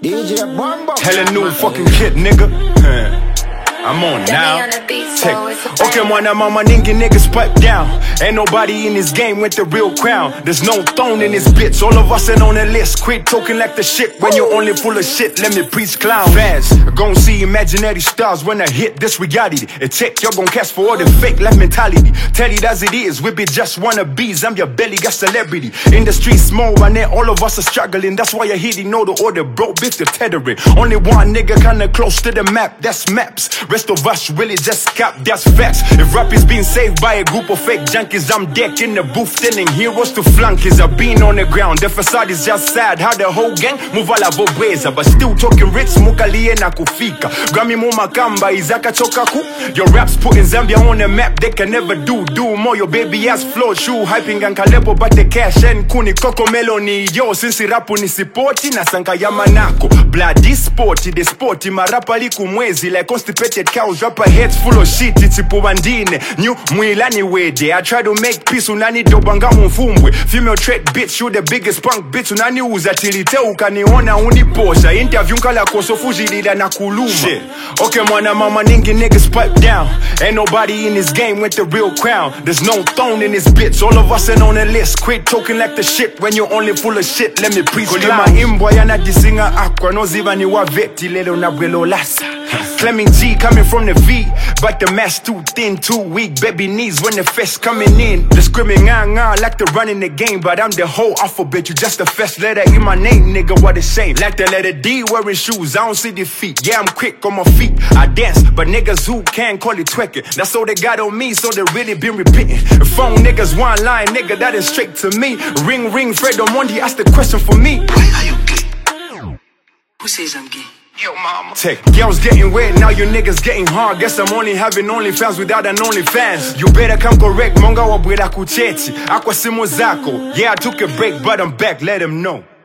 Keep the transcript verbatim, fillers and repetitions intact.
D J Bumbo. Hella new fucking kid, nigga. I'm on now. Take. Okay, mwana mama ningi niggas pipe down. Ain't nobody in this game with the real crown. There's no throne in this bitch. All of us ain't on the list. Quit talking like the shit when you're only full of shit. Let me preach clown. Fans, gon' see imaginary stars when I hit this reality. A check, you're gon' catch for all the fake life mentality. Tell it as it is, we be just wannabes. I'm your belly got celebrity. In the streets small, and then all of us are struggling. That's why you're hitting all the order, bro. Bitch, the tethering. Only one nigga kinda close to the map. That's maps. Rest of us really just cap, that's facts. If rap is being saved by a group of fake junkies, I'm decked in the booth, telling heroes to flunkies. I've been on the ground, the facade is just sad. How the whole gang move ala bobweza, but still talking rich, mukalie na kufika. Grammy muma kamba, izaka chokaku. Your raps putting Zambia on the map, they can never do. Do more, your baby ass flow, shoe hyping and kalebo, but the cash and kuni koko meloni. Yo, since rapu ni sipoti, na sanka yamanako. Bloody sporty, the sporty, marapa liku mwezi, like constipated cows, rapper heads full of shit, it's bandine. New mwilani wede, I try to make peace, unani dobanga mfumbwe. Female trait bitch, you the biggest punk bitch, unani uza tilite ukaniona uniposha. Interview nkala koso fujilida na kuluma. Shit. Okay mwana mama ningi niggas pipe down. Ain't nobody in this game with the real crown. There's no throne in this bitch, all of us ain't on the list. Quit talking like the shit when you're only full of shit. Let me preach clown. Kulima imbwa yana disinga akwa, no ziva ni wa veti lelo na bwelo lasa. Fleming G coming from the V, but the mask too thin, too weak. Baby knees when the fest coming in. The screaming nga nga like the run in the game, but I'm the whole alphabet. You just the first letter in my name, nigga. What a shame. Like the letter D wearing shoes, I don't see defeat. Yeah, I'm quick on my feet. I dance, but niggas who can call it twerking. That's all they got on me, so they really been repeating. Phone niggas one line, nigga, that is straight to me. Ring ring, Fred Omondi asked the question for me. Why are you gay? Who says I'm gay? Yo, mama. Tech. Girls getting wet, now you niggas getting hard. Guess I'm only having OnlyFans without an OnlyFans. You better come correct, monga wabwela kucheti. Aqua simo zako. Yeah, I took a break, but I'm back, let them know.